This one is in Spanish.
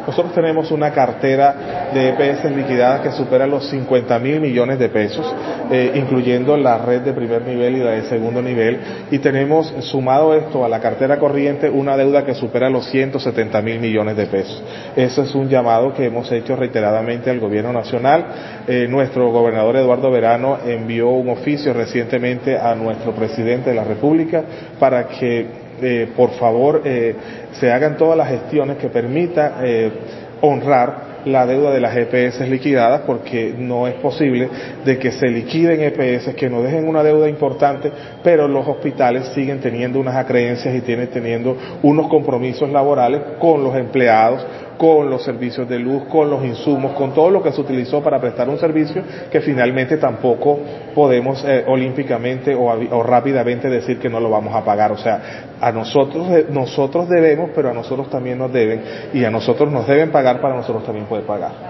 Nosotros tenemos una cartera de EPS liquidadas que supera los 50.000 millones de pesos, incluyendo la red de primer nivel y la de segundo nivel, y tenemos, sumado esto a la cartera corriente, una deuda que supera los 170.000 millones de pesos. Ese es un llamado que hemos hecho reiteradamente al gobierno nacional. Nuestro gobernador Eduardo Verano envió un oficio recientemente a nuestro presidente de la República para que por favor se hagan todas las gestiones que permitan honrar la deuda de las EPS liquidadas, porque no es posible de que se liquiden EPS, que nos dejen una deuda importante, pero los hospitales siguen teniendo unas acreencias y teniendo unos compromisos laborales con los empleados, con los servicios de luz, con los insumos, con todo lo que se utilizó para prestar un servicio que finalmente tampoco podemos olímpicamente o rápidamente decir que no lo vamos a pagar. O sea, a nosotros debemos, pero a nosotros también nos deben, y a nosotros nos deben pagar para nosotros también poder pagar.